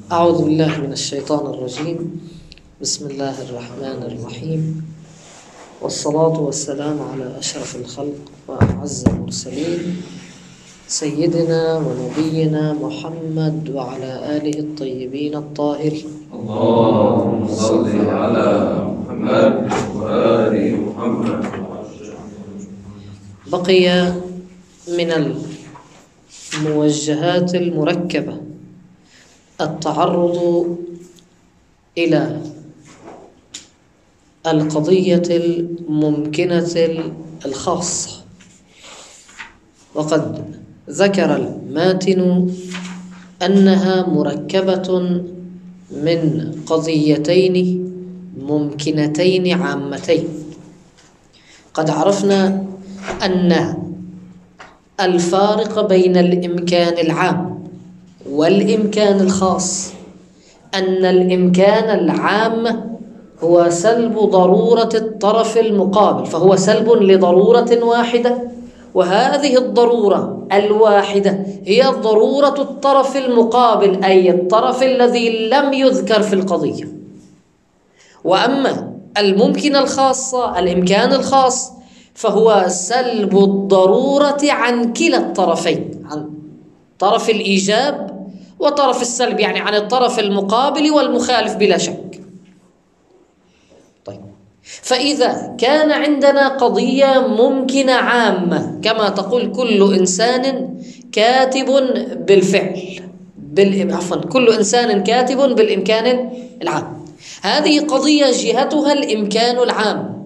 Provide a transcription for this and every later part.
أعوذ بالله من الشيطان الرجيم. بسم الله الرحمن الرحيم، والصلاة والسلام على أشرف الخلق وأعز المرسلين سيدنا ونبينا محمد وعلى آله الطيبين الطاهرين. اللهم صل على محمد وآل محمد. بقي من الموجهات المركبة التعرض إلى القضية الممكنة الخاصة، وقد ذكر الماتن أنها مركبة من قضيتين ممكنتين عامتين. قد عرفنا أن الفارق بين الإمكان العام والإمكان الخاص أن الإمكان العام هو سلب ضرورة الطرف المقابل، فهو سلب لضرورة واحدة، وهذه الضرورة الواحدة هي ضرورة الطرف المقابل، أي الطرف الذي لم يذكر في القضية. وأما الممكن الخاصة الإمكان الخاص فهو سلب الضرورة عن كلا الطرفين، عن طرف الإيجاب وطرف السلب، يعني عن الطرف المقابل والمخالف بلا شك. طيب، فإذا كان عندنا قضية ممكنة عامة كما تقول كل إنسان كاتب بالفعل كل إنسان كاتب بالإمكان العام، هذه قضية جهتها الإمكان العام،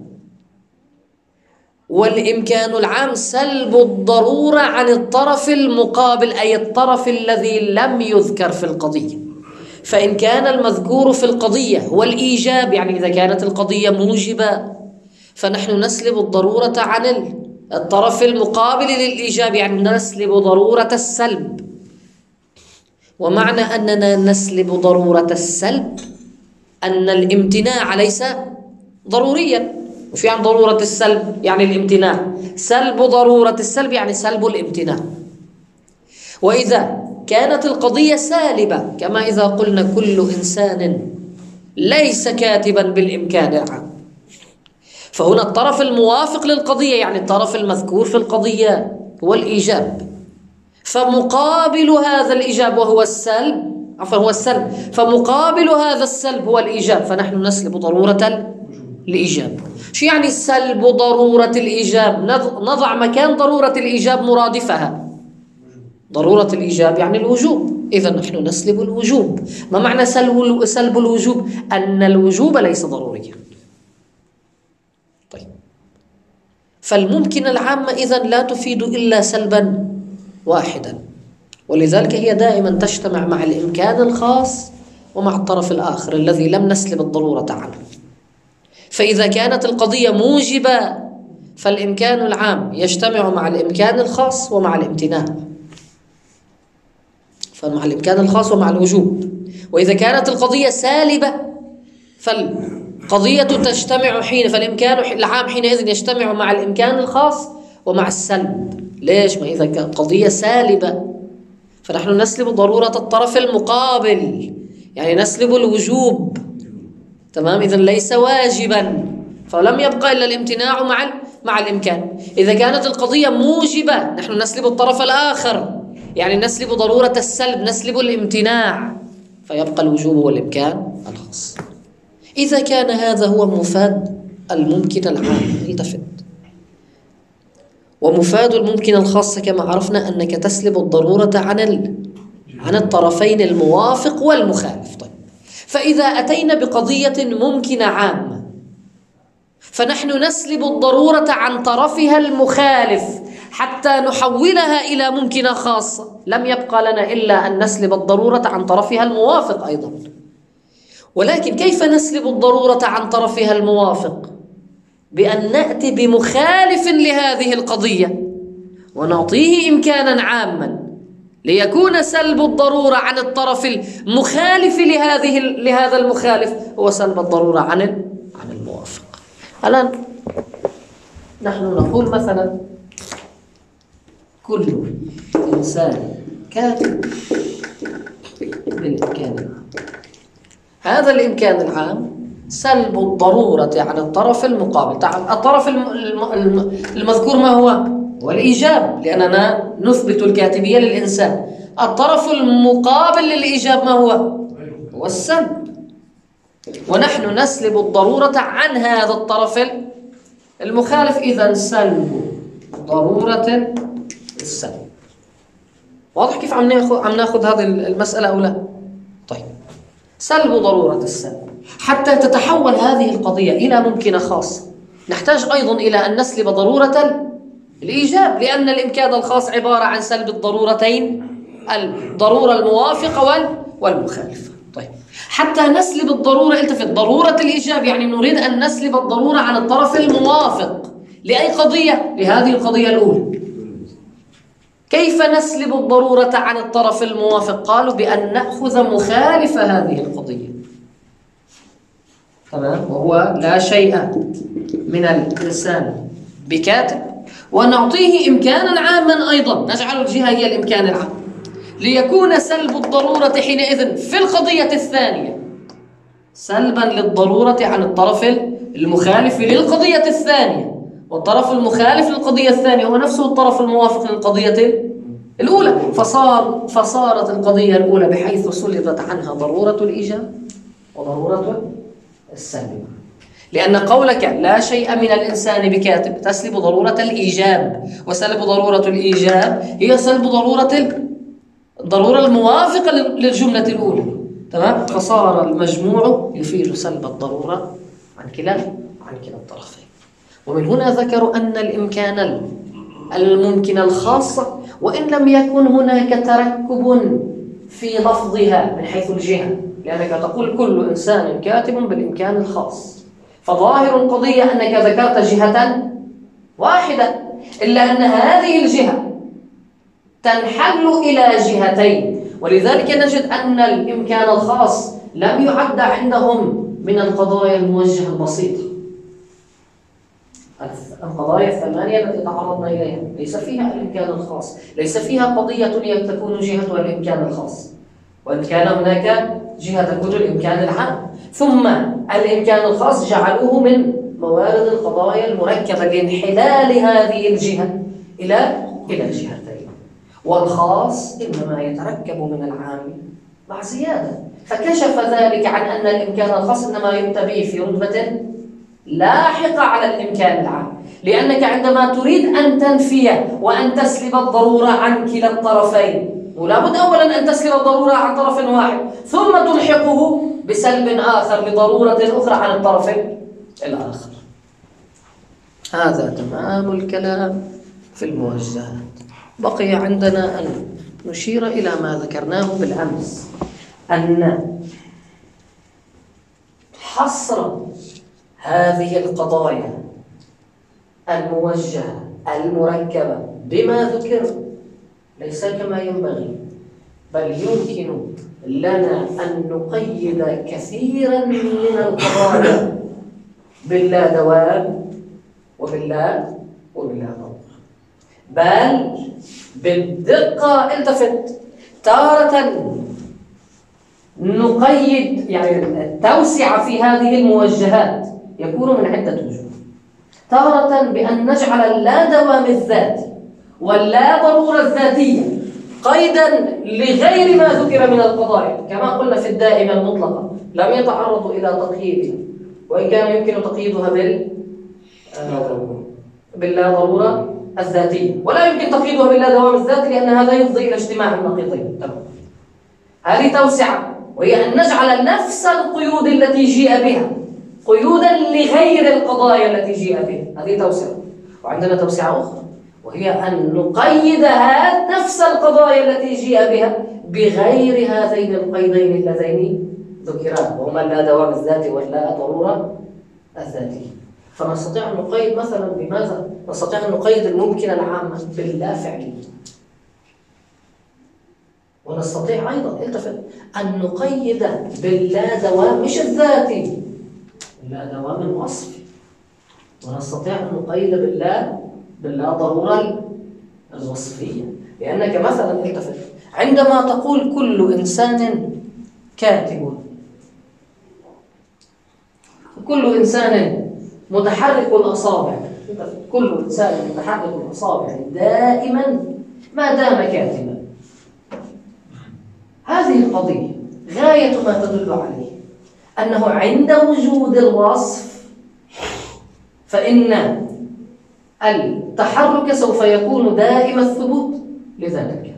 والإمكان العام سلب الضرورة عن الطرف المقابل، أي الطرف الذي لم يذكر في القضية. فإن كان المذكور في القضية هو الإيجاب، يعني إذا كانت القضية موجبة، فنحن نسلب الضرورة عن الطرف المقابل للإيجاب، يعني نسلب ضرورة السلب. ومعنى أننا نسلب ضرورة السلب أن الامتناع ليس ضروريا، وفي عن ضرورة السلب يعني الامتناع، سلب ضرورة السلب يعني سلب الامتناع. وإذا كانت القضية سالبة كما إذا قلنا كل إنسان ليس كاتبا بالإمكان العام، فهنا الطرف الموافق للقضية يعني الطرف المذكور في القضية هو الإيجاب، فمقابل هذا الإيجاب وهو السلب هو السلب، فمقابل هذا السلب هو الإيجاب، فنحن نسلب ضرورة الإيجاب. شو يعني سلب ضرورة الإيجاب؟ نضع مكان ضرورة الإيجاب مرادفها، ضرورة الإيجاب يعني الوجوب، إذا نحن نسلب الوجوب. ما معنى سلب الوجوب؟ أن الوجوب ليس ضروريا. طيب، فالممكن العامة إذن لا تفيد إلا سلبا واحدا، ولذلك هي دائما تجتمع مع الإمكان الخاص ومع الطرف الآخر الذي لم نسلب الضرورة عنه. فإذا كانت القضية موجبة فالإمكان العام يجتمع مع الإمكان الخاص ومع الامتناع، فمع الإمكان الخاص ومع الوجوب. وإذا كانت القضية سالبة فالقضية تجتمع فالإمكان العام حينئذ يجتمع مع الإمكان الخاص ومع السلب. ليش؟ ما إذا كانت قضية سالبة فنحن نسلب ضرورة الطرف المقابل، يعني نسلب الوجوب، تمام؟ إذن ليس واجبا، فلم يبقى إلا الامتناع مع الإمكان. إذا كانت القضية موجبة نحن نسلب الطرف الآخر، يعني نسلب ضرورة السلب، نسلب الامتناع، فيبقى الوجوب والإمكان الخاص. إذا كان هذا هو مفاد الممكن العام، التفت، ومفاد الممكن الخاص كما عرفنا أنك تسلب الضرورة عن الطرفين الموافق والمخالف. طيب، فإذا أتينا بقضية ممكنة عامة فنحن نسلب الضرورة عن طرفها المخالف حتى نحولها إلى ممكنة خاصة، لم يبقى لنا إلا أن نسلب الضرورة عن طرفها الموافق أيضا. ولكن كيف نسلب الضرورة عن طرفها الموافق؟ بأن نأتي بمخالف لهذه القضية ونعطيه إمكانا عاما ليكون سلب الضرورة عن الطرف المخالف لهذا المخالف هو سلب الضرورة عن الموافق. الآن نحن نقول مثلا كل إنسان كاتب بالإمكان العام. هذا الإمكان العام سلب الضرورة عن الطرف المقابل. الطرف المذكور ما هو؟ هو الإيجاب، لأننا نثبت الكاتبية للإنسان. الطرف المقابل للإيجاب ما هو؟ هو السلب. ونحن نسلب الضرورة عن هذا الطرف المخالف. إذن سلب ضرورة السلب. واضح كيف عم ناخذ هذه المسألة أو لا؟ طيب، سلب ضرورة السلب. حتى تتحول هذه القضية إلى ممكنة خاصة نحتاج أيضا إلى أن نسلب ضرورة الإيجاب، لأن الإمكان الخاص عبارة عن سلب الضرورتين، الضرورة الموافقة والمخالفة. طيب، حتى نسلب الضرورة، التفت، ضرورة الإيجاب يعني نريد أن نسلب الضرورة عن الطرف الموافق لأي قضية؟ لهذه القضية الأولى. كيف نسلب الضرورة عن الطرف الموافق؟ قالوا بأن نأخذ مخالف هذه القضية، تمام، وهو لا شيء من الإنسان بكاتب، ونعطيه إمكانا عاما أيضا، نجعل الجهة هي الإمكان العام، ليكون سلب الضرورة حينئذ في القضية الثانية سلبا للضرورة عن الطرف المخالف للقضية الثانية، والطرف المخالف للقضية الثانية هو نفسه الطرف الموافق للقضية الأولى. فصارت القضية الأولى بحيث سلبت عنها ضرورة الإيجاب وضرورة السلب. لأن قولك لا شيء من الإنسان بكاتب تسلب ضرورة الإيجاب، وسلب ضرورة الإيجاب هي سلب الضرورة الموافقة للجملة الأولى، تمام؟ فصار المجموع يفيد سلب الضرورة عن كلا الطرفين. ومن هنا ذكروا أن الإمكان الممكن الخاصة وإن لم يكن هناك تركب في لفظها من حيث الجهة، لأنك تقول كل إنسان كاتب بالإمكان الخاص، فظاهر القضية أنك ذكرت جهة واحدة، إلا أن هذه الجهة تنحل إلى جهتين، ولذلك نجد أن الإمكان الخاص لم يعد عندهم من القضايا الموجهة البسيطة. القضايا الثمانية التي تعرضنا إليها ليس فيها الإمكان الخاص، ليس فيها قضية تكون جهة الإمكان الخاص، وإن كان هناك جهة تكون الإمكان العام. ثم الإمكان الخاص جعلوه من موارد القضايا المركبة لانحلال هذه الجهة إلى جهتين، والخاص إنما يتركب من العام مع زيادة. فكشف ذلك عن أن الإمكان الخاص إنما يؤتى به في رتبة لاحقة على الإمكان العام، لأنك عندما تريد أن تنفي وأن تسلب الضرورة عن كلا الطرفين ولا بد أولا أن تسلب الضرورة عن طرف واحد ثم تلحقه بسلب آخر لضرورة أخرى عن الطرف الآخر. هذا تمام الكلام في الموجهات. بقي عندنا أن نشير إلى ما ذكرناه بالأمس، أن حصر هذه القضايا الموجهة المركبة بما ذكر ليس كما ينبغي، بل يمكن لنا أن نقيد كثيرا من القضايا باللا دوام وباللا ضرورة، بل بالدقة. التفت، تارة نقيد، يعني التوسعة في هذه الموجهات يكون من عدة وجوه. تارة بأن نجعل اللا دوام الذاتي واللا ضرورة الذاتية قيدا لغير ما ذكر من القضايا، كما قلنا في الدائمة المطلقة لم يتعرضوا إلى تقييدها، وإن كان يمكن تقييدها باللا ضرورة الذاتية، ولا يمكن تقييدها باللا دوام الذاتي لأن هذا يفضي إلى اجتماع النقيضين. هذه توسعة، وهي أن نجعل نفس القيود التي جيء بها قيودا لغير القضايا التي جيء بها، هذه توسعة. وعندنا توسعة أخرى وهي أن نقيد نفس القضايا التي جيء بها بغير هذين القيدين اللذين ذكرا، وهما اللا دوام الذاتي واللا ضرورة الذاتية. فنستطيع أن نقيد مثلا بماذا؟ نستطيع أن نقيد الممكن العام باللا فعلي، ونستطيع أيضا أن نقيد باللا دوام مش الذاتي، لا دوام الوصفي، ونستطيع أن نقيد باللا ضرورة الوصفية. لأنك مثلا عندما تقول كل إنسان كاتب. كل إنسان متحرك الأصابع، كل إنسان متحرك الأصابع دائما ما دام كاتبا. هذه القضية غاية ما تدل عليه أنه عند وجود الوصف فإن التحرك سوف يكون دائم الثبوت لذات الكاتب.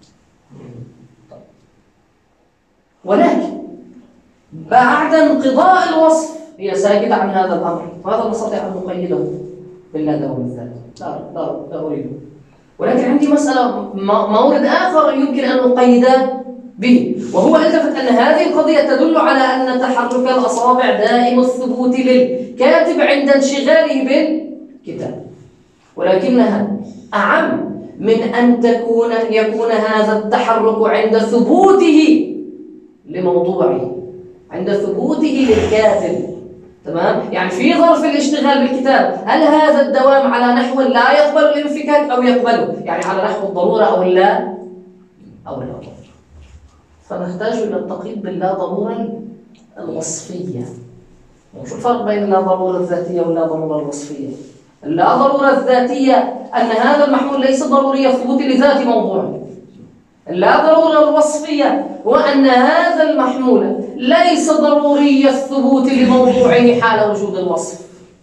ولكن بعد انقضاء الوصف هي ساكتة عن هذا الأمر، وهذا نستطيع أن نقيده باللا دوام الذات. لا أريده. ولكن عندي مسألة مورد آخر يمكن أن نقيد به، وهو التفت أن هذه القضية تدل على أن تحرك الأصابع دائم الثبوت للكاتب عند انشغاله بالكتاب، ولكنها أعم من أن يكون هذا التحرك عند ثبوته لموضوعه، عند ثبوته للكاتب. تمام؟ يعني في ظرف الاشتغال بالكتاب هل هذا الدوام على نحو لا يقبل الانفكاك أو يقبله؟ يعني على نحو الضرورة أو اللا ضرورة. فنحتاج إلى التقييد باللا ضرورة الوصفية. وشو الفرق بين اللا ضرورة الذاتية واللا ضرورة الوصفية؟ اللا ضرورة الذاتية أن هذا المحمول ليس ضروري الثبوت لذات موضوعه. اللا ضرورة الوصفية هو أن هذا المحمول ليس ضروري الثبوت لموضوعه حال وجود الوصف.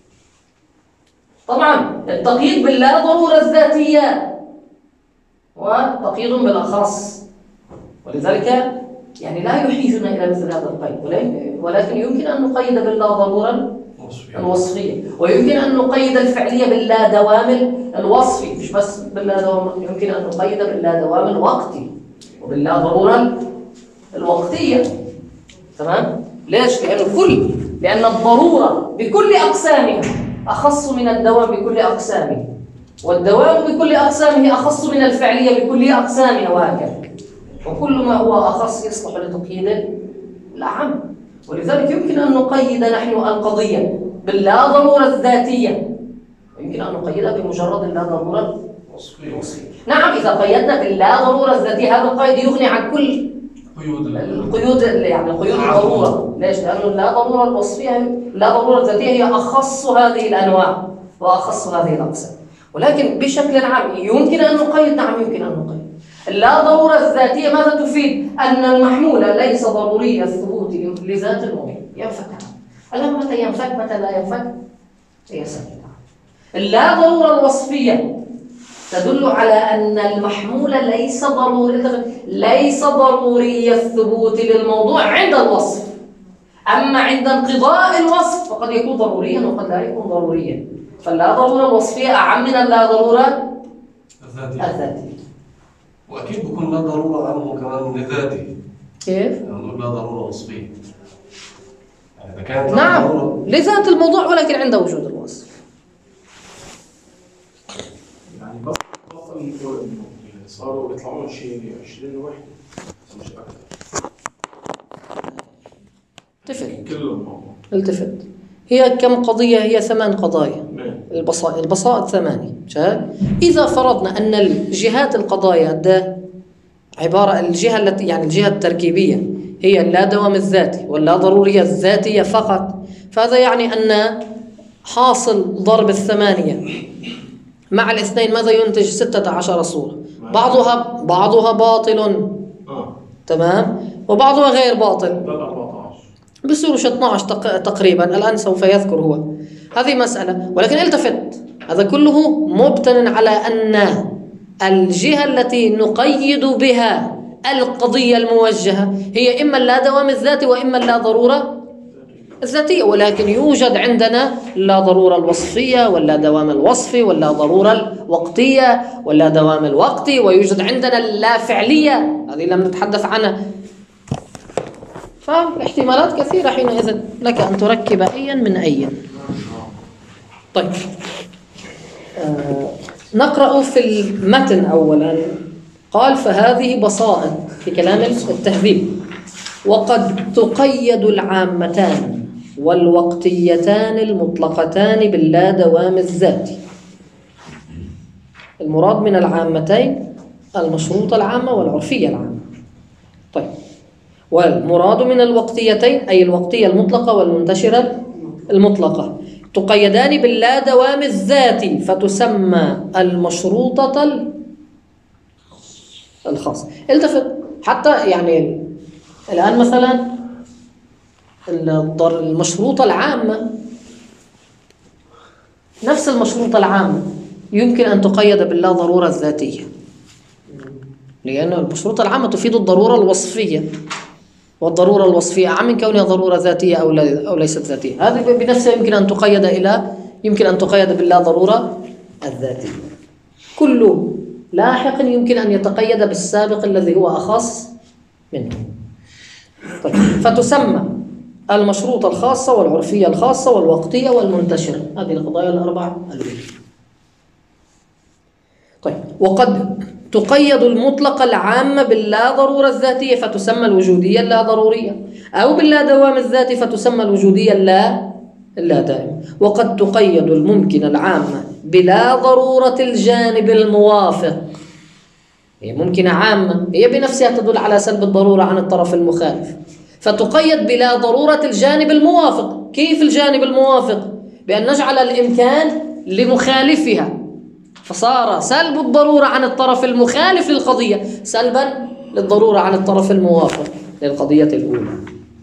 طبعا التقييد باللا ضرورة الذاتية هو تقييد بالأخص، ولذلك يعني لا يحيجنا إلى مثل هذا القيد، ولكن يمكن أن نقيد باللا ضرورة الوصفية، ويمكن أن نقيد الفعلية باللا دوام الوصفي، مش بس باللا دوام، يمكن أن نقيد باللا دوام الوقتي وباللا ضرورة الوقتية. تمام؟ ليش؟ لأن الضرورة بكل أقسامها أخص من الدوام بكل أقسامه، والدوام بكل أقسامه أخص من الفعلية بكل أقسامها، وهكذا. وكل ما هو أخص يصلح لتقييد الأعم، ولذلك يمكن أن نقيد نحن القضية باللا ضرورة الذاتية، ويمكن أن نقيدها بمجرد اللا ضرورة الوصفية. نعم، إذا قيدنا باللا ضرورة الذاتية هذا القيد يغني عن كل القيود، يعني قيود الضرورة. ليش؟ لأنه اللا ضرورة الوصفية، لا ضرورة الذاتية هي أخص هذه الأنواع وأخص هذه الأقسام. ولكن بشكل عام يمكن أن نقيد، نعم يمكن أن نقيد. اللا ضرورة الذاتية ماذا تفيد؟ أن المحمول ليس ضروري الثبوت لذات الموضوع، ينفك عنه. الآن متى ينفك متى لا ينفك هي سهلة. اللا ضرورة الوصفية تدل على أن المحمول ليس ضروري الثبوت للموضوع عند الوصف، أما عند انقضاء الوصف فقد يكون ضروريا وقد لا يكون ضروريا. فاللا ضرورة الوصفية أعم من اللا ضرورة الذاتية. وأكيد بكون لا ضرورة عنه كمان لذاته. كيف؟ نقول لا ضرورة وصفية. يعني إذا كانت نعم ضرورة لذات الموضوع ولكن عند وجود الوصف. يعني بس صاروا بيطلعون شيء 20 وحدة مش أكثر. التفت. هي كم قضية؟ هي 8 قضايا. البسائط 8. إذا فرضنا أن الجهات القضايا ده عبارة الجهة التي يعني الجهة التركيبية هي اللا دوام الذاتي واللا ضرورية الذاتية فقط، فهذا يعني أن حاصل ضرب 8 مع 2 ماذا ينتج؟ 16 صورة، بعضها باطل تمام وبعضها غير باطل، بصيروا 12 تقريبا. الآن سوف يذكر هو هذه مسألة. ولكن التفت، هذا كله مبتن على أن الجهة التي نقيد بها القضية الموجهة هي إما اللا دوام الذاتي وإما اللا ضرورة الذاتية، ولكن يوجد عندنا لا ضرورة الوصفية ولا دوام الوصفي ولا ضرورة الوقتية ولا دوام الوقتي، ويوجد عندنا اللا فعلية هذه لم نتحدث عنها. فاحتمالات كثيرة حينئذ لك أن تركب أيا من أيا. طيب نقرأ في المتن أولا. قال فهذه بسائط في كلام التهذيب، وقد تقيد العامتان والوقتيتان المطلقتان باللا دوام الذاتي. المراد من العامتين المشروطة العامة والعرفية العامة. طيب والمراد من الوقتيتين أي الوقتية المطلقة والمنتشرة المطلقة تقيدان باللا دوام الذاتي فتسمى المشروطة الخاصة. التفت حتى يعني الآن مثلا المشروطة العامة، نفس المشروطة العامة يمكن أن تقيد باللا ضرورة الذاتية، لأن المشروطة العامة تفيد الضرورة الوصفية، والضرورة الوصفية أعم من كونها ضرورة ذاتية أو ليست ذاتية. هذه بنفسها يمكن أن تقيد باللا ضرورة الذاتية. كل لاحق يمكن أن يتقيد بالسابق الذي هو أخص منه. طيب. فتسمى المشروطة الخاصة والعرفية الخاصة والوقتية والمنتشرة، هذه القضايا الأربعة الأولى. طيب. وقد تقيد المطلقة العامة باللا ضرورة الذاتية فتسمى الوجودية اللا ضرورية، أو باللا دوام الذاتي فتسمى الوجودية اللا دائم. وقد تقيد الممكن العامة بلا ضرورة الجانب الموافق، هي ممكنة عامة هي بنفسها تدل على سلب الضرورة عن الطرف المخالف، فتقيد بلا ضرورة الجانب الموافق. كيف الجانب الموافق؟ بأن نجعل الإمكان لمخالفها، فصار سلب الضرورة عن الطرف المخالف للقضية سلبا للضرورة عن الطرف الموافق للقضية الأولى.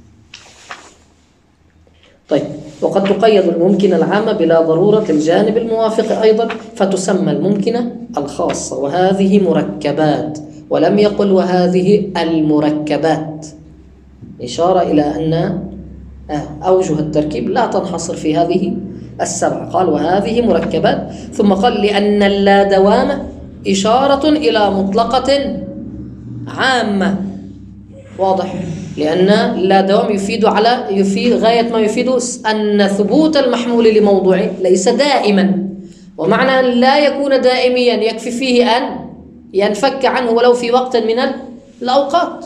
طيب. وقد تقيد الممكنة العامة بلا ضرورة الجانب الموافق أيضا فتسمى الممكنة الخاصة، وهذه مركبات، ولم يقل وهذه المركبات، إشارة إلى أن أوجه التركيب لا تنحصر في هذه السبعة. قال وهذه مركبات، ثم قال لأن اللا دوام إشارة إلى مطلقة عامة. واضح؟ لأن اللا دوام يفيد غاية ما يفيد أن ثبوت المحمول لموضوعه ليس دائما، ومعنى أن لا يكون دائميا يكفي فيه أن ينفك عنه ولو في وقت من الأوقات.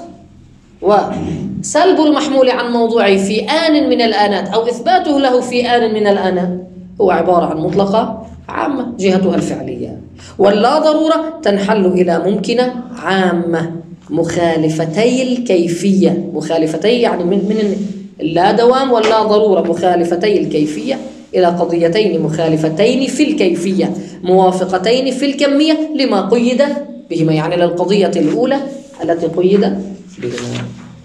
وسلب المحمول عن موضوعه في آن من الآنات أو إثباته له في آن من الآنات هو عبارة عن مطلقة عامة جهتها الفعلية. واللا ضرورة تنحل إلى ممكنة عامة مخالفتي الكيفية، مخالفتي يعني من اللا دوام واللا ضرورة مخالفتي الكيفية إلى قضيتين مخالفتين في الكيفية موافقتين في الكمية لما قيد بهما، يعني للقضية الأولى التي قيد بهما.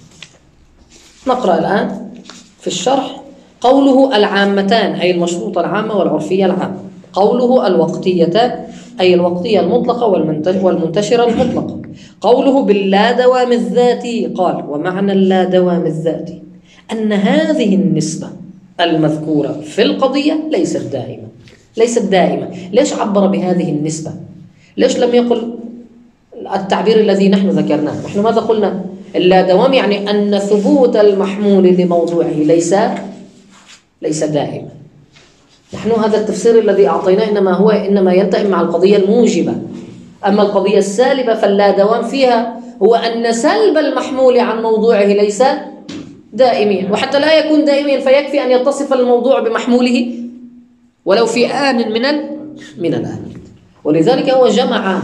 نقرأ الآن في الشرح. قوله العامتان أي المشروطة العامة والعرفية العامة. قوله الوقتيتان أي الوقتية المطلقة والمنتشرة المطلقة. قوله باللا دوام الذاتي قال ومعنى اللا دوام الذاتي أن هذه النسبة المذكورة في القضية ليست دائمة. ليش عبر بهذه النسبة؟ ليش لم يقل التعبير الذي نحن ذكرناه؟ نحن ماذا قلنا؟ اللا دوام يعني أن ثبوت المحمول لموضوعه ليس دائما. نحن هذا التفسير الذي أعطيناه إنما يلتئم مع القضية الموجبة. أما القضية السالبة فاللا دوام فيها هو أن سلب المحمول عن موضوعه ليس دائميا، وحتى لا يكون دائميا فيكفي أن يتصف الموضوع بمحموله ولو في آن من الآن. ولذلك هو جمع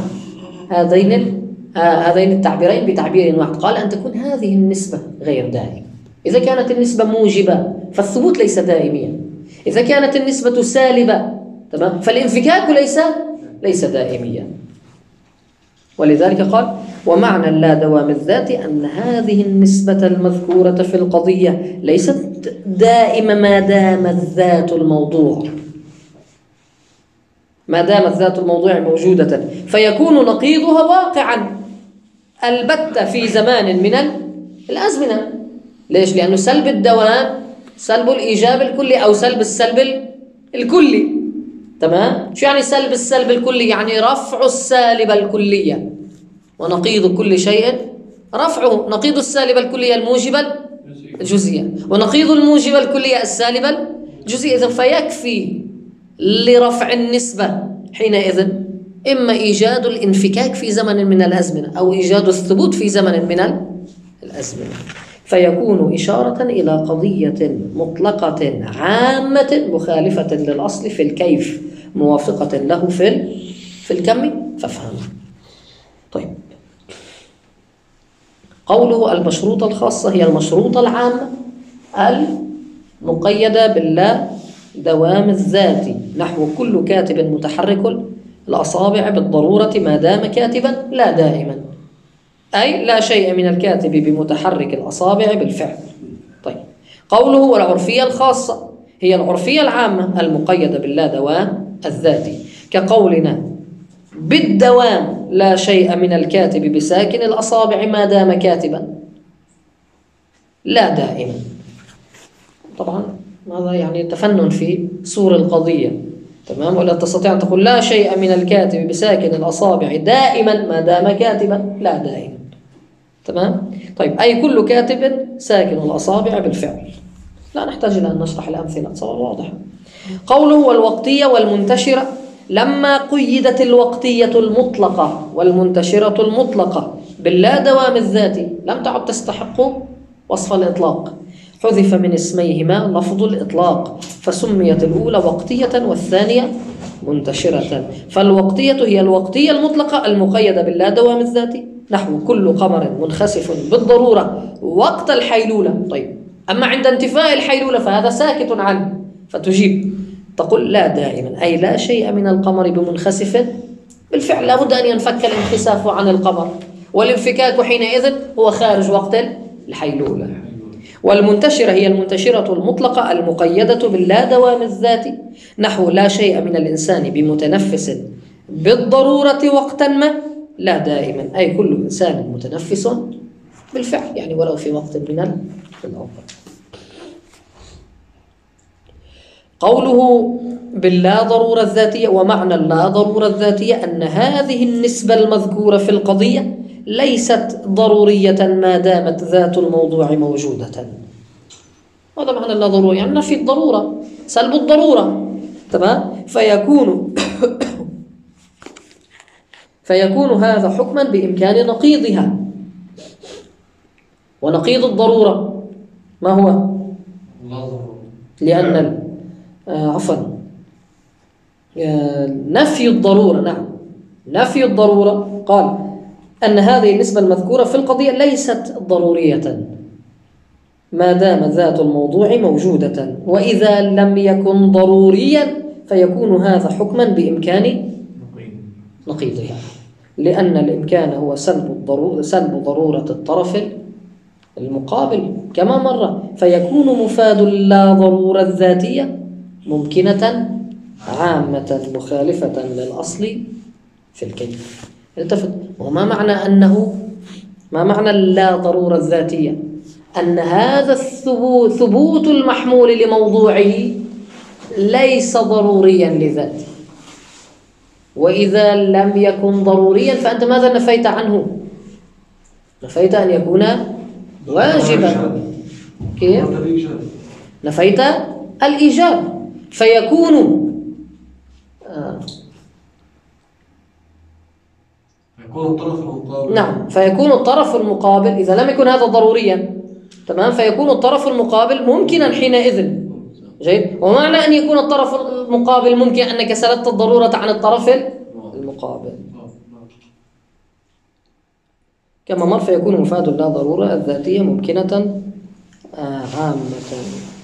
هذين التعبيرين بتعبير واحد، قال أن تكون هذه النسبة غير دائمة. إذا كانت النسبة موجبة فالثبوت ليس دائميا، إذا كانت النسبة سالبة تمام فالانفكاك ليس دائميا. ولذلك قال ومعنى اللا دوام الذاتي أن هذه النسبة المذكورة في القضية ليست دائمة ما دامت ذات الموضوع موجودة، فيكون نقيضها واقعا البتة في زمان من الأزمنة. ليش؟ لأنه سلب الدوام سلب الإيجاب الكلي أو سلب السلب الكلي. تمام؟ شو يعني سلب السلب الكلي؟ يعني رفع السالب الكلية، ونقيض كل شيء رفعه. نقيض السالب الكلية الموجبة الجزئية، ونقيض الموجبة الكلية السالبة الجزئية. إذن فيكفي لرفع النسبة حينئذ إما إيجاد الانفكاك في زمن من الأزمنة أو إيجاد الثبوت في زمن من الأزمنة، فيكون إشارة إلى قضية مطلقة عامة مخالفة للأصل في الكيف موافقة له في الكم. فافهم. طيب. قوله المشروطة الخاصة هي المشروطة العامة المقيدة باللا دوام الذاتي، نحو كل كاتب متحرك الأصابع بالضرورة ما دام كاتبا لا دائما، أي لا شيء من الكاتب بمتحرك الأصابع بالفعل. طيب، قوله والعرفية الخاصة هي العرفية العامة المقيدة باللا دوام الذاتي، كقولنا بالدوام لا شيء من الكاتب بساكن الأصابع ما دام كاتبا لا دائما. طبعا هذا يعني تفنن في سور القضية، تمام؟ ولا تستطيع أن تقول لا شيء من الكاتب بساكن الأصابع دائما ما دام كاتبا لا دائما، تمام؟ طيب، أي كل كاتب ساكن الأصابع بالفعل. لا نحتاج إلى أن نشرح الأمثلة، تصور واضح. قوله والوقتية والمنتشرة، لما قيدت الوقتية المطلقة والمنتشرة المطلقة باللا دوام الذاتي لم تعد تستحق وصف الإطلاق، حذف من اسميهما لفظ الإطلاق، فسميت الأولى وقتية والثانية منتشرة. فالوقتية هي الوقتية المطلقة المقيدة باللا دوام الذاتي، نحو كل قمر منخسف بالضرورة وقت الحيلولة. طيب، أما عند انتفاء الحيلولة فهذا ساكت عنه، فتجيب تقول لا دائما، أي لا شيء من القمر بمنخسف بالفعل، لابد أن ينفك الانخساف عن القمر، والانفكاك حينئذ هو خارج وقت الحيلولة. والمنتشرة هي المنتشرة المطلقة المقيدة باللا دوام الذاتي، نحو لا شيء من الإنسان بمتنفس بالضرورة وقتا ما لا دائما، أي كل إنسان متنفس بالفعل، يعني ولو في وقت من الأوقات. قوله باللا ضرورة الذاتية، ومعنى اللا ضرورة الذاتية أن هذه النسبة المذكورة في القضية ليست ضرورية ما دامت ذات الموضوع موجودة. هذا معنى اللا ضرورة، يعني نفي الضرورة، سلب الضرورة، تمام؟ فيكون هذا حكما بإمكان نقيضها. ونقيض الضرورة ما هو؟ لأن نفي الضرورة، نعم، نفي الضرورة قال أن هذه النسبة المذكورة في القضية ليست ضرورية ما دام ذات الموضوع موجودة، وإذا لم يكن ضروريا فيكون هذا حكما بإمكان نقيضها، لأن الإمكان هو سلب ضرورة الطرف المقابل كما مر، فيكون مفاد اللا ضرورة الذاتية ممكنة عامة مخالفة للأصل في الكيف. التفت، وما معنى ما معنى اللا ضرورة الذاتية؟ أن هذا ثبوت المحمول لموضوعه ليس ضروريا لذاته، وإذا لم يكن ضروريا فأنت ماذا نفيت عنه؟ نفيت أن يكون واجبا. كيف؟ نفيت الإيجاب، فيكون الطرف المقابل، نعم، فيكون الطرف المقابل إذا لم يكن هذا ضروريا، تمام، فيكون الطرف المقابل ممكنا حينئذ. جيد. ومعنى أن يكون الطرف المقابل ممكن أنك سلبت الضرورة عن الطرف المقابل كما مر، فيكون مفاد لا ضرورة الذاتية ممكنة عامة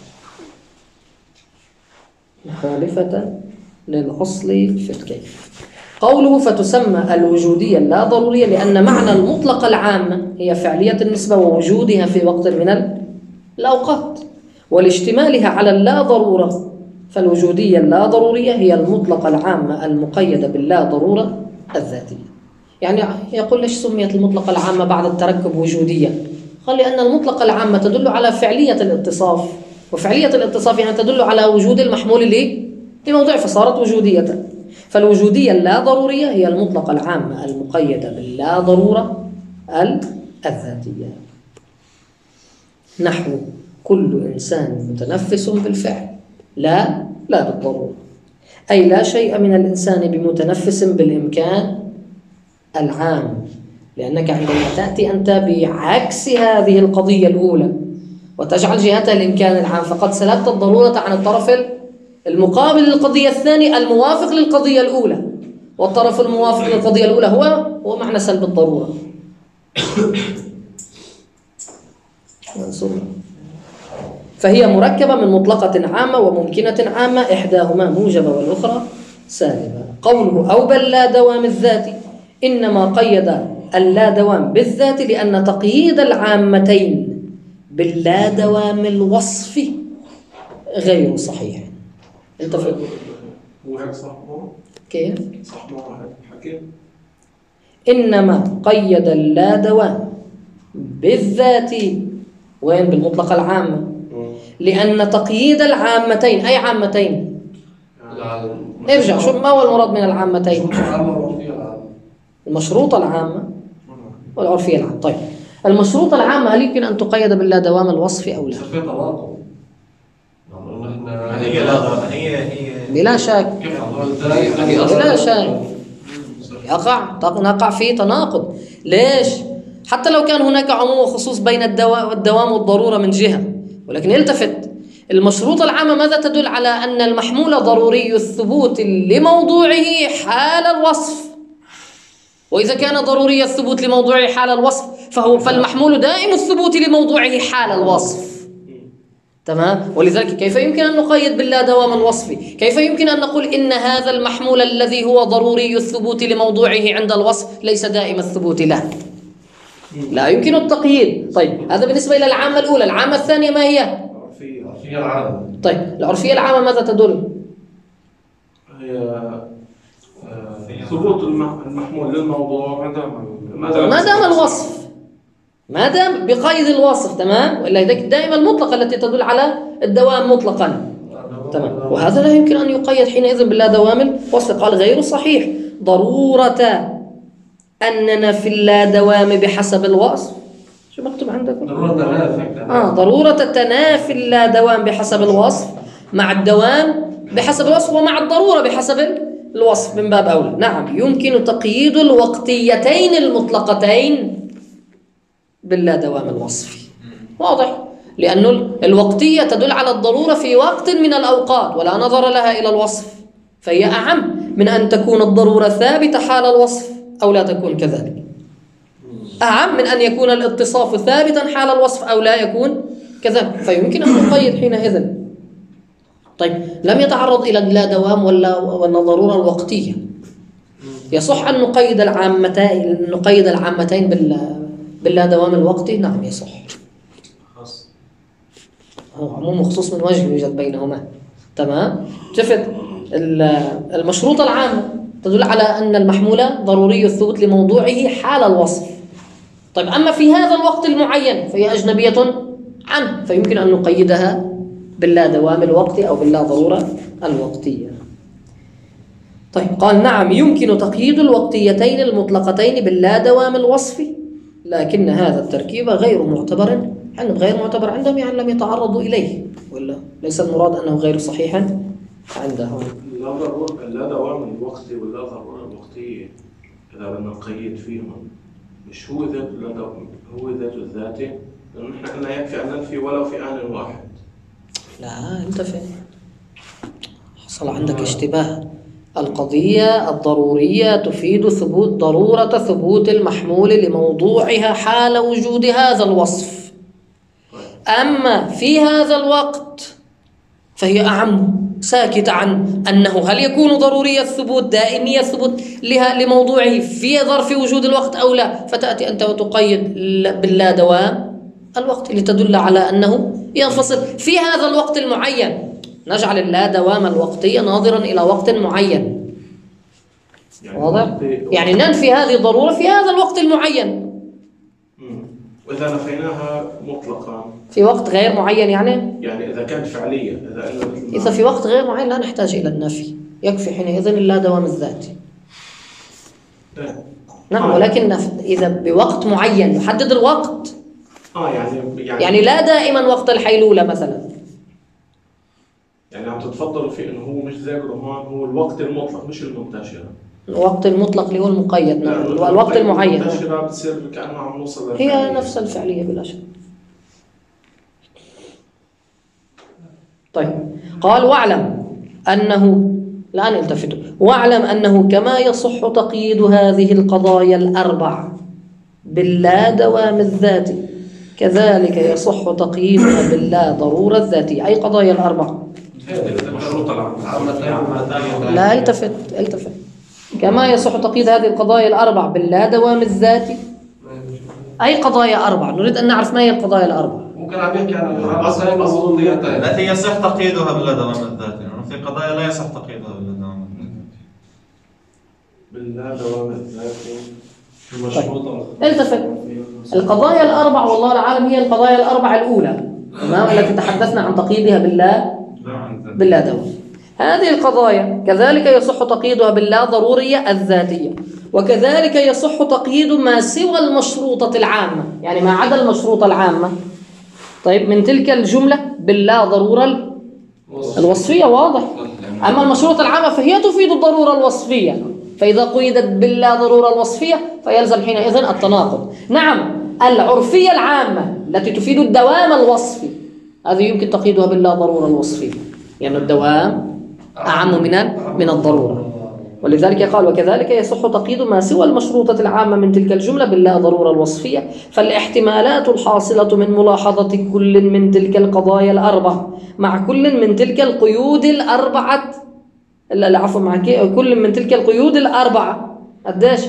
مخالفة للأصل في الكيف. قوله فتسمى الوجودية اللا ضرورية لأن معنى المطلق العامة هي فعلية النسبة ووجودها في وقت من الأوقات، ولاشتمالها على اللا ضرورة، فالوجودية اللا ضرورية هي المطلق العامة المقيدة باللا ضرورة الذاتية. يعني يقول ليش سميت المطلق العامة بعد التركب وجودية؟ قال لأن المطلق العامة تدل على فعلية الاتصاف، وفعلية الاتصاف يعني تدل على وجود المحمول لموضوع، فصارت وجودية. فالوجودية اللا ضرورية هي المطلق العامة المقيدة باللا ضرورة الذاتية، نحو كل إنسان متنفس بالفعل لا بالضرورة، أي لا شيء من الإنسان بمتنفس بالإمكان العام، لأنك عندما تأتي أنت بعكس هذه القضية الأولى وتجعل جهتها الإمكان العام فقد سلبت الضرورة عن الطرف المقابل للقضية الثانية الموافق للقضية الأولى، والطرف الموافق للقضية الأولى هو معنى سلب الضرورة. منصوبة. فهي مركبة من مطلقة عامة وممكنة عامة، إحداهما موجبة والأخرى سالبة. قوله أو بل لا دوام الذات، إنما قيد اللا دوام بالذات لأن تقييد العامتين باللا دوام الوصف غير صحيح. انت هو هيك صح مو؟ كيف؟ صح مو هيك حكي؟ إنما قيد اللا دوام بالذات وين؟ بالمطلقة العامة، لأن تقييد العامتين، أي عامتين؟ ارجع شوف ما هو المراد من العامتين؟ المشروطة العامة والعرفية العامة. طيب المشروطة العامة هل يمكن أن تقيد باللا دوام الوصف أو لا؟ في تناقض. هي بلا شك، بلا شك نقع في تناقض. ليش؟ حتى لو كان هناك عموم وخصوص بين الدوام والضرورة من جهة، ولكن التفت، المشروطة العامة ماذا تدل؟ على أن المحمول ضروري الثبوت لموضوعه حال الوصف، وإذا كان ضروري الثبوت لموضوعه حال الوصف فالمحمول دائم الثبوت لموضوعه حال الوصف. تمام؟ ولذلك كيف يمكن أن نقيد باللا دوام الوصف؟ كيف يمكن أن نقول إن هذا المحمول الذي هو ضروري الثبوت لموضوعه عند الوصف ليس دائم الثبوت له؟ لا يمكن التقييد. طيب هذا بالنسبة إلى العامة الأولى. العامة الثانية ما هي؟ العرفية العامة. طيب العرفية العامة ماذا تدل؟ هي ثبوت المحمول للموضوع ما دام الوصف، ما دام بقيد الوصف. تمام؟ وإلا دائما المطلقة التي تدل على الدوام مطلقا. تمام؟ وهذا لا يمكن أن يقيد حينئذ باللا دوام الوصف. قال غير صحيح ضرورة أننا في اللا دوام بحسب الوصف. شو مكتوب عندكم؟ ضرورة تنافي اللا دوام بحسب الوصف مع الدوام بحسب الوصف ومع الضرورة بحسب الوصف من باب أولى. نعم يمكن تقييد الوقتيتين المطلقتين باللا دوام الوصفي. واضح؟ لأن الوقتية تدل على الضرورة في وقت من الأوقات ولا نظر لها إلى الوصف، فهي أعم من أن تكون الضرورة ثابتة حال الوصف أو لا تكون كذلك. أعم من أن يكون الاتصاف ثابتا حال الوصف أو لا يكون كذلك، فيمكن أن نقيد حينئذ. طيب لم يتعرض إلى اللا دوام ولا الضرورة الوقتية، يصح أن نقيد العامتين باللا دوام الوقتي؟ نعم يصح. هو عموم وخصوص من وجه يوجد بينهما. تمام؟ شفت المشروطة العامة تدل على أن المحمول ضروري الثبوت لموضوعه حال الوصف. طيب أما في هذا الوقت المعين فهي أجنبية عنه، فيمكن أن نقيدها باللا دوام الوقتي أو باللا ضرورة الوقتية. طيب قال نعم يمكن تقييد الوقتيتين المطلقتين باللا دوام الوصفي، لكن هذا التركيب غير معتبر عندهم، يعني لم يتعرضوا إليه، ولا ليس المراد أنه غير صحيح عندهم. لا دوام الوقتي ولا ضرورة الوقتية إذا بدنا نقيد فيهم مش هو ذات الذاتي، لأنه نحن قلنا يكفي أن ننفي ولو في آن واحد. لا أنت حصل عندك اشتباه. القضية الضرورية تفيد ضرورة ثبوت المحمول لموضوعها حال وجود هذا الوصف. أما في هذا الوقت فهي أعم، ساكت عن أنه هل يكون ضروري الثبوت دائمي الثبوت لموضوعه في ظرف وجود الوقت أو لا، فتأتي أنت وتقيد باللا دوام الوقت لتدل على أنه ينفصل في هذا الوقت المعين. نجعل اللا دوام الوقتي ناظرا إلى وقت معين. واضح؟ يعني ننفي هذه الضرورة في هذا الوقت المعين. وإذا نفيناها مطلقا في وقت غير معين، يعني إذا كانت فعلية، إذا في وقت غير معين لا نحتاج إلى النفي، يكفي حينئذ اللا دوام الذاتي. نعم ولكن إذا بوقت معين يحدد الوقت. يعني لا دائما وقت الحيلولة مثلا. يعني عم تتفضلوا في إنه هو مش زي الرهان، هو الوقت المطلق مش المنتشرة. الوقت المطلق اللي هو المقيد. نعم الوقت المعين. المنتشرة بتصير كأنه عم نوصل هي نفس الفعلية بلا شك. طيب قال واعلم أنه الآن التفتوا، واعلم أنه كما يصح تقييد هذه القضايا الأربع باللا دوام الذاتي كذلك يصح تقييدها باللا ضرورة ذاتية. أي قضايا الأربعة؟ لا، التفت. كما يصح تقييد هذه القضايا الأربع باللا دوام الذاتي. أي قضايا أربع؟ نريد أن نعرف ما هي القضايا الأربع. ممكن عم يحكي عن الأصليتين التي يصح تقييدها باللا دوام الذاتي، يعني في قضايا لا يصح تقييدها باللا دوام الذاتي. بالله دوام الذاتي طيب. التفت. القضايا الأربع والله العالم هي القضايا الأربع الأولى، تمام، التي تحدثنا عن تقييدها باللا دوام. هذه القضايا كذلك يصح تقييدها باللا ضرورية الذاتية، وكذلك يصح تقييد ما سوى المشروطة العامة، يعني ما عدا المشروطة العامة. طيب، من تلك الجملة باللا ضرورة الوصفية، واضح. أما المشروطة العامة فهي تفيد الضرورة الوصفية، فإذا قيدت باللا ضرورة الوصفية فيلزم حينئذ التناقض. نعم، العرفية العامة التي تفيد الدوام الوصفي هذه يمكن تقييدها باللا ضرورة الوصفية، لأن يعني الدوام أعم من الضرورة. ولذلك قال وكذلك يصح تقييد ما سوى المشروطة العامة من تلك الجملة باللا ضرورة الوصفية، فالاحتمالات الحاصلة من ملاحظة كل من تلك القضايا الأربع مع كل من تلك القيود الأربعة، العفو، مع كل من تلك القيود الأربعة قديش؟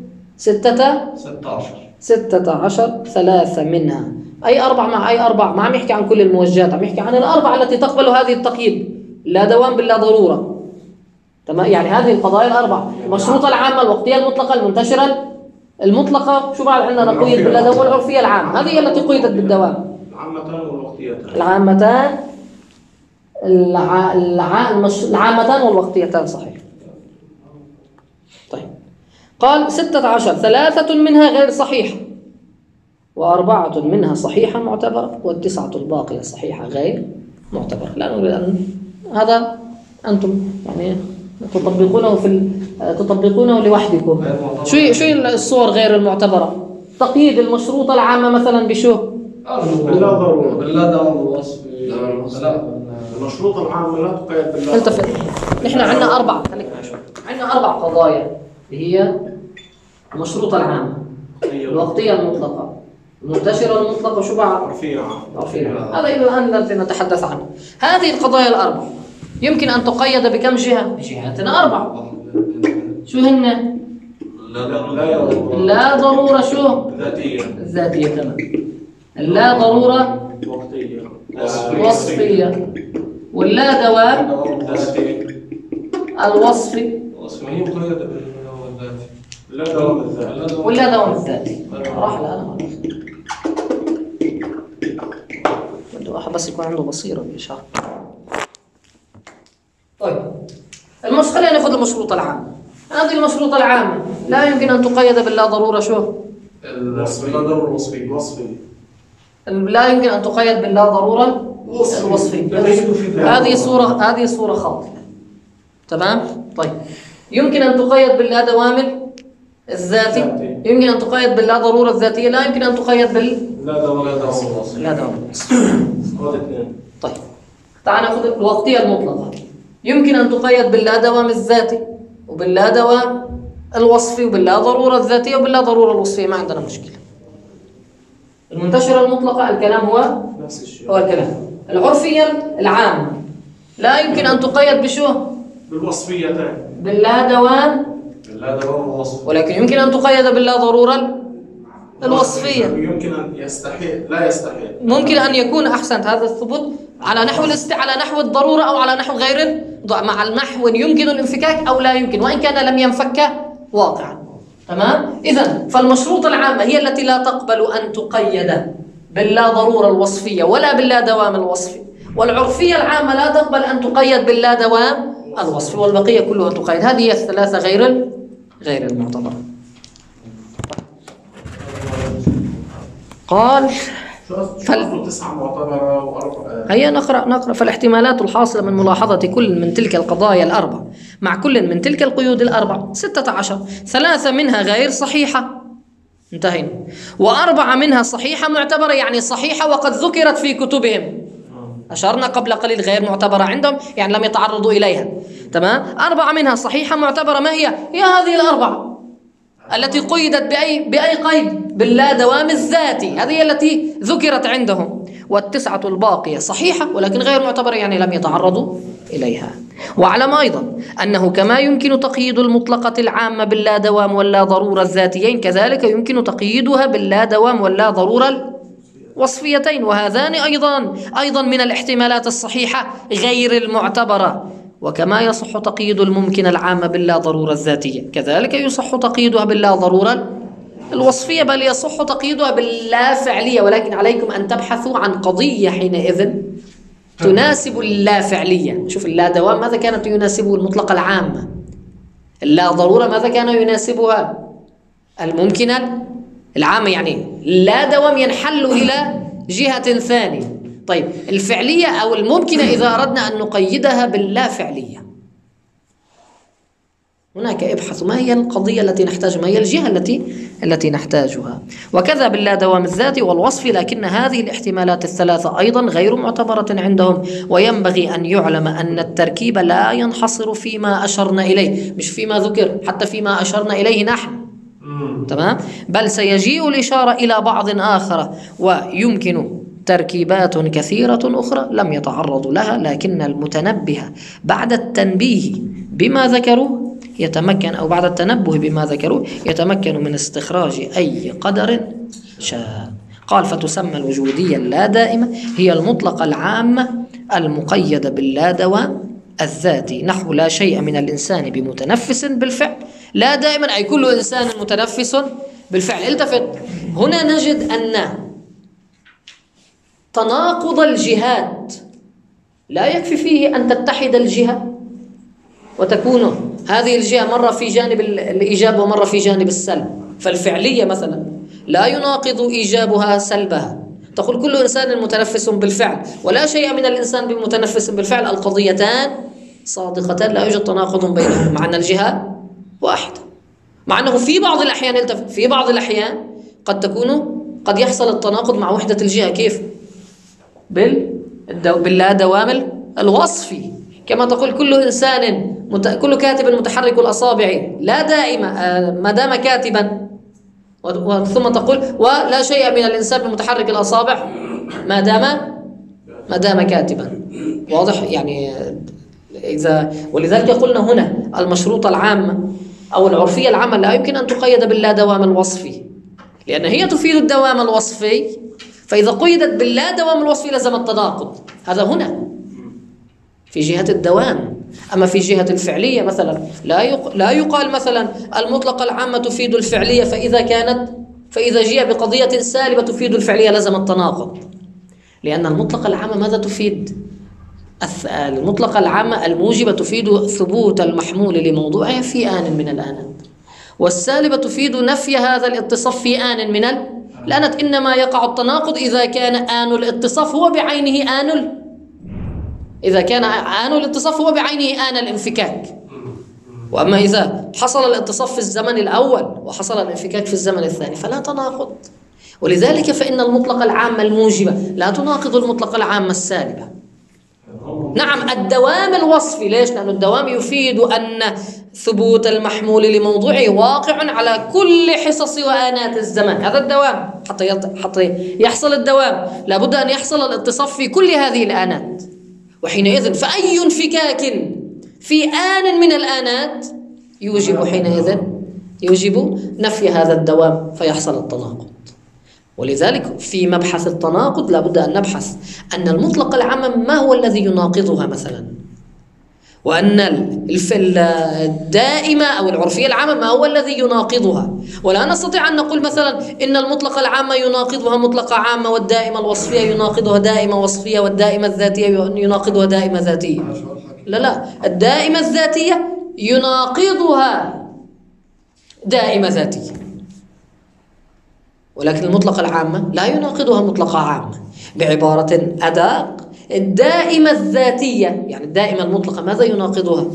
16 ثلاثة منها. أي أربع مع أي أربع؟ ما عم يحكي عن كل الموجهات، عم يحكي عن الأربعة التي تقبل هذه التقييد، لا دوام باللا ضرورة. تمام، يعني هذه القضايا الأربعة: المشروطة العامة، الوقتية المطلقة، المنتشرة المطلقة، شو بعد عندنا نقيد باللا دوام، العرفية العامة، هذه هي التي قيدت بالدوام. العامتان العامتان والوقتيتان، صحيح. طيب، قال 16 3 منها غير صحيحة، و4 منها صحيحة معتبرة، والتسعة الباقية صحيحة غير معتبرة. لا نريد أن هذا أنتم يعني تطبقونه لوحدكم. شو الصور غير المعتبرة؟ تقييد المشروطة العامة مثلا بشو؟ باللا ضرورة. باللا دوام الوصف. المشروطة العامة لا تقيد باللا. التفت. نحن عندنا أربع قضايا، اللي هي المشروطة العامة، الوقتية المطلقة، المنتشرة المطلقة، وشو بعد؟ عرفية. هذا الآن الذي نتحدث عنه. هذه القضايا الأربع يمكن أن تقيد بكم جهة؟ بجهاتنا 4. شو هن؟ لا ضرورة شو؟ الذاتية. تمام. لا ضرورة وصفية، واللا دوام الوصفي، واللا دوام الذاتي. راح الآن بده واحد بس يكون عنده بصيرة بإشارة. طيب، خلينا ناخذ المشروطة العامة. هذه المشروطة العامة لا يمكن أن تقيد باللا ضرورة شو؟ الوصفي. لا يمكن أن تقيد باللا ضرورة الوصفي. هذه صورة خاطئة. تمام؟ طيب، يمكن أن تقيد باللا دوام الذاتي، يمكن أن تقيد باللا ضرورة الذاتية، لا يمكن أن تقيد لا دوام الوصفي. طيب، تعال ناخذ الوقتية المطلقة. يمكن أن تقيد باللا دوام الذاتي، وباللا دوام الوصفي، وباللا ضرورة الذاتية، وباللا ضرورة الوصفية، ما عندنا مشكلة. المنتشرة المطلقة الكلام هو نفس الشيء. هو الكلام. العرفية العامة لا يمكن أن تقيد بشو؟ بالوصفيتين. باللا دوام الوصف، ولكن يمكن أن تقيد باللا ضرورة الوصفية. يمكن أن يستحيل، لا يستحيل. ممكن أن يكون، أحسنت، هذا الثبوت على نحو الضرورة أو على نحو غير مع النحو يمكن الانفكاك أو لا يمكن، وإن كان لم ينفك واقعا. تمام؟ إذن فالمشروطة العامة هي التي لا تقبل أن تقيد باللا ضرورة الوصفية ولا باللا دوام الوصفي، والعرفية العامة لا تقبل أن تقيد باللا دوام الوصفي، والبقية كلها تقيد. هذه الثلاثة غير المعتبرة. قال تسعة معتبرة وأربعة. هيا نقرأ. فالاحتمالات الحاصلة من ملاحظة كل من تلك القضايا الأربع مع كل من تلك القيود الأربع 16. 3 منها غير صحيحة، انتهينا، و4 منها صحيحة معتبرة، يعني صحيحة وقد ذكرت في كتبهم. أشرنا قبل قليل غير معتبرة عندهم، يعني لم يتعرضوا إليها. تمام؟ 4 منها صحيحة معتبرة. ما هي هذه الأربعة؟ التي قيدت بأي قيد؟ باللا دوام الذاتي، هذه التي ذكرت عندهم. والتسعة الباقية صحيحة ولكن غير معتبرة، يعني لم يتعرضوا إليها. واعلم أيضا أنه كما يمكن تقييد المطلقة العامة باللا دوام واللا ضرورة الذاتيين، كذلك يمكن تقييدها باللا دوام واللا ضرورة الوصفيتين، وهذان أيضا من الاحتمالات الصحيحة غير المعتبرة. وكما يصح تقييد الممكن العامة باللا ضرورة الذاتية، كذلك يصح تقييدها باللا ضرورة الوصفية، بل يصح تقييدها باللا فعلية، ولكن عليكم أن تبحثوا عن قضية حينئذ تناسب اللا فعلية. شوف، اللا دوام ماذا كانت يناسبه؟ المطلقة العامة. اللا ضرورة ماذا كان يناسبها؟ الممكنة العامة، يعني لا دوام ينحل إلى جهة ثانية. طيب الفعلية أو الممكنة إذا أردنا أن نقيدها باللا فعلية، هناك ابحثوا ما هي القضية التي نحتاج، ما هي الجهة التي نحتاجها. وكذا باللا دوام الذاتي والوصف، لكن هذه الاحتمالات الثلاثة أيضا غير معتبرة عندهم. وينبغي أن يعلم أن التركيب لا ينحصر فيما أشرنا إليه، مش فيما ذكر، حتى فيما أشرنا إليه نحن، تمام؟ بل سيجيء الإشارة إلى بعض آخر، ويمكن تركيبات كثيرة أخرى لم يتعرضوا لها، لكن المتنبه بعد التنبيه بما ذكروا يتمكن، أو بعد التنبه بما ذكروا يتمكن من استخراج أي قدر شاء. قال: فتسمى الوجودية اللا دائمة هي المطلقة العامة المقيدة باللا دوام الذاتي، نحو لا شيء من الإنسان بمتنفس بالفعل. لا دائما أي كل إنسان متنفس بالفعل. التفت، هنا نجد أن تناقض الجهات لا يكفي فيه أن تتحد الجهة وتكون هذه الجهة مرة في جانب الإيجاب ومرة في جانب السلب. فالفعلية مثلا لا يناقض إيجابها سلبها، تقول كل إنسان متنفس بالفعل ولا شيء من الإنسان بمتنفس بالفعل، القضيتان صادقتان لا يوجد تناقض بينهما، مع أن الجهة واحدة. مع أنه في بعض الأحيان، في بعض الأحيان قد يحصل التناقض مع وحدة الجهة. كيف؟ باللا دوام الوصفي، كما تقول كل كاتب متحرك الأصابع لا دائما ما دام كاتبا، ثم تقول ولا شيء من الإنسان بمتحرك الأصابع ما دام كاتبا. واضح يعني؟ ولذلك قلنا هنا المشروط العامة أو العرفية العامة لا يمكن أن تقيد باللا دوام الوصفي، لأن هي تفيد الدوام الوصفي، فإذا قيدت باللا دوام الوصفي لزم التناقض. هذا هنا في جهة الدوام. أما في جهة الفعلية مثلا لا يقال مثلا المطلقة العامة تفيد الفعلية، فإذا جاء بقضية سالبة تفيد الفعلية لزم التناقض، لأن المطلقة العامة ماذا تفيد؟ المطلقة العامة الموجبة تفيد ثبوت المحمول لموضوعها في آن من الآنات، والسالبة تفيد نفي هذا الاتصاف في آن من الآنات. إنما يقع التناقض إذا كان آن الاتصاف هو بعينه إذا كان آن الاتصاف هو بعينه آن الانفكاك. وأما إذا حصل الاتصاف في الزمن الأول وحصل الانفكاك في الزمن الثاني فلا تناقض. ولذلك فإن المطلقة العامة الموجبة لا تناقض المطلقة العامة السالبة. نعم، الدوام الوصفي، ليش؟ لأن الدوام يفيد أن ثبوت المحمول لموضوعه واقع على كل حصص وآنات الزمن. هذا الدوام حتى يحصل الدوام لابد أن يحصل الاتصاف في كل هذه الآنات، وحينئذ فأي انفكاك في آن من الآنات يوجب نفي هذا الدوام فيحصل التناقض. ولذلك في مبحث التناقض لابد أن نبحث أن المطلق العام ما هو الذي يناقضها مثلا، وأن الدائمة أو العرفية العامة ما هو الذي يناقضها. ولا نستطيع أن نقول مثلا إن المطلق العامة يناقضها مطلقة عامة، والدائمة الوصفية يناقضها دائمة وصفية، والدائمة الذاتية يناقضها دائمة ذاتية. لا، الدائمة الذاتية يناقضها دائمة ذاتية، ولكن المطلقة العامة لا يناقضها مطلقة عامة. بعبارة أدق، الدائمة الذاتية يعني الدائمة المطلقة ماذا يناقضها؟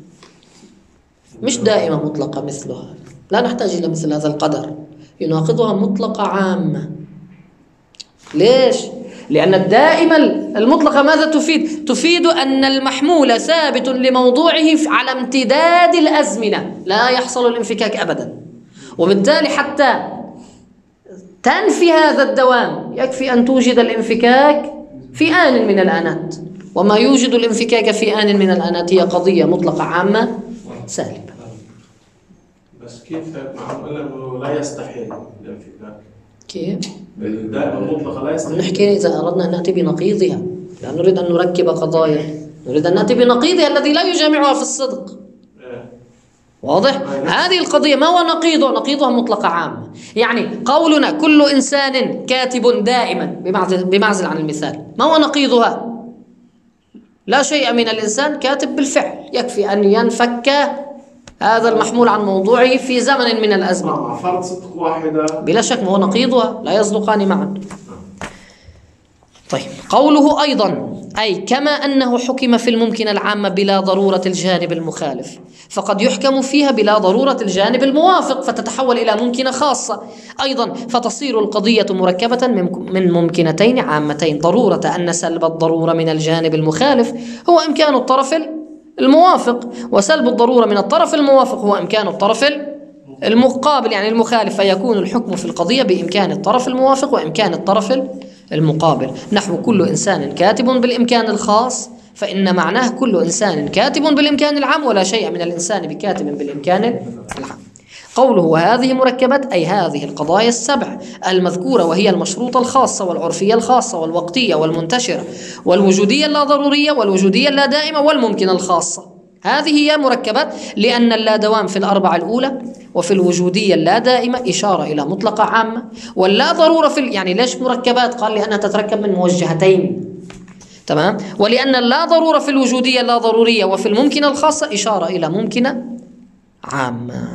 مش دائمة مطلقة مثلها، لا نحتاج إلى مثل هذا القدر. يناقضها مطلقة عامة. ليش؟ لأن الدائمة المطلقة ماذا تفيد؟ تفيد أن المحمول ثابت لموضوعه على امتداد الأزمنة، لا يحصل الانفكاك أبدا. وبالتالي حتى تنفي هذا الدوام يكفي أن توجد الانفكاك في آن من الآنات، وما يوجد الانفكاك في آن من الآنات هي قضية مطلقة عامة سالبة. بس كيف معهم أنه لا يستحيل الانفكاك؟ كيف؟ دائما المطلقة لا يستحيل. نحكي إذا أردنا أن نأتي بنقيضها، لأن نريد أن نركب قضايا، نريد أن نأتي بنقيضها الذي لا يجامعها في الصدق. واضح؟ هذه القضية ما هو نقيضه؟ نقيضها مطلقة عامة. يعني قولنا كل إنسان كاتب دائما بمعزل عن المثال، ما هو نقيضها؟ لا شيء من الإنسان كاتب بالفعل، يكفي أن ينفك هذا المحمول عن موضوعه في زمن من الأزمنة مع فرض صدق واحدة بلا شك، ما هو نقيضها، لا يصدقان معا. طيب قوله أيضا أي كما أنه حكم في الممكن العامة بلا ضرورة الجانب المخالف، فقد يحكم فيها بلا ضرورة الجانب الموافق فتتحول إلى ممكنة خاصة أيضا، فتصير القضية مركبة من ممكنتين عامتين: ضرورة أن سلب الضرورة من الجانب المخالف هو إمكان الطرف الموافق، وسلب الضرورة من الطرف الموافق هو إمكان الطرف المقابل يعني المخالف، فيكون الحكم في القضية بإمكان الطرف الموافق وإمكان الطرف المقابل. نحو كل إنسان كاتب بالإمكان الخاص، فإن معناه كل إنسان كاتب بالإمكان العام، ولا شيء من الإنسان بكاتب بالإمكان العام. قوله وهذه مركبات أي هذه القضايا السبع المذكورة، وهي المشروطة الخاصة والعرفية الخاصة والوقتية والمنتشرة والوجودية اللا ضرورية والوجودية اللا دائمة والممكنة الخاصة. هذه هي مركبات، لأن اللا دوام في الأربعة الأولى وفي الوجودية اللا دائمة إشارة إلى مطلقة عامة، واللا ضرورة يعني ليش مركبات؟ قال لأنها تتركب من موجهتين، تمام؟ ولأن اللا ضرورة في الوجودية اللا ضرورية وفي الممكنة الخاصة إشارة إلى ممكنة عامة.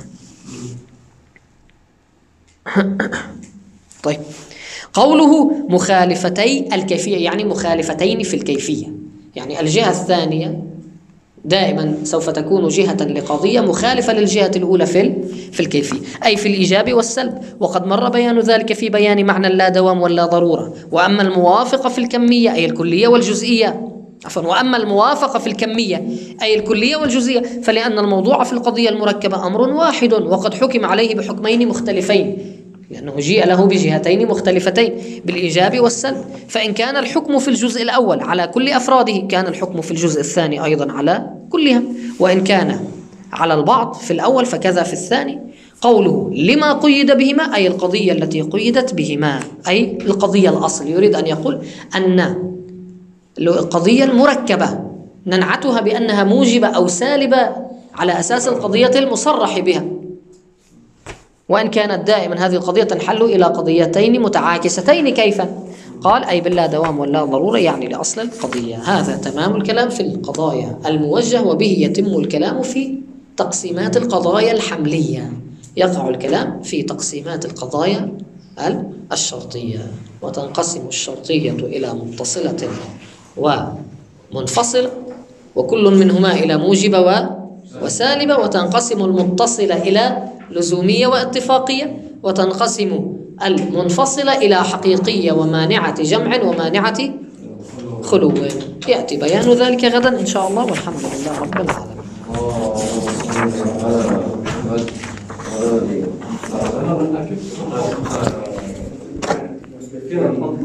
طيب قوله مخالفتي الكيفية يعني مخالفتين في الكيفية، يعني الجهة الثانية دائما سوف تكون جهة لقضية مخالفة للجهة الأولى في الكيفية، أي في الإيجاب والسلب، وقد مر بيان ذلك في بيان معنى اللا دوام واللا ضرورة. وأما الموافقة في الكمية أي الكلية والجزئية وأما الموافقة في الكمية أي الكلية والجزئية فلأن الموضوع في القضية المركبة أمر واحد، وقد حكم عليه بحكمين مختلفين، لأنه جيء له بجهتين مختلفتين بالإيجاب والسلب. فإن كان الحكم في الجزء الأول على كل أفراده، كان الحكم في الجزء الثاني أيضا على كلها، وإن كان على البعض في الأول فكذا في الثاني. قوله لما قيد بهما أي القضية التي قيدت بهما، أي القضية الأصل. يريد أن يقول أن القضية المركبة ننعتها بأنها موجبة أو سالبة على أساس القضية المصرح بها، وإن كانت دائما هذه القضية تنحل إلى قضيتين متعاكستين. كيف؟ قال أي باللا دوام واللا ضرورة، يعني لأصل القضية. هذا تمام الكلام في القضايا الموجه، وبه يتم الكلام في تقسيمات القضايا الحملية. يقع الكلام في تقسيمات القضايا الشرطية، وتنقسم الشرطية إلى متصلة ومنفصلة، وكل منهما إلى موجبة وسالبة، وتنقسم المتصلة إلى لزومية واتفاقية، وتنقسم المنفصلة إلى حقيقية ومانعة جمع ومانعة خلو. يأتي بيان ذلك غدا إن شاء الله، والحمد لله رب العالمين.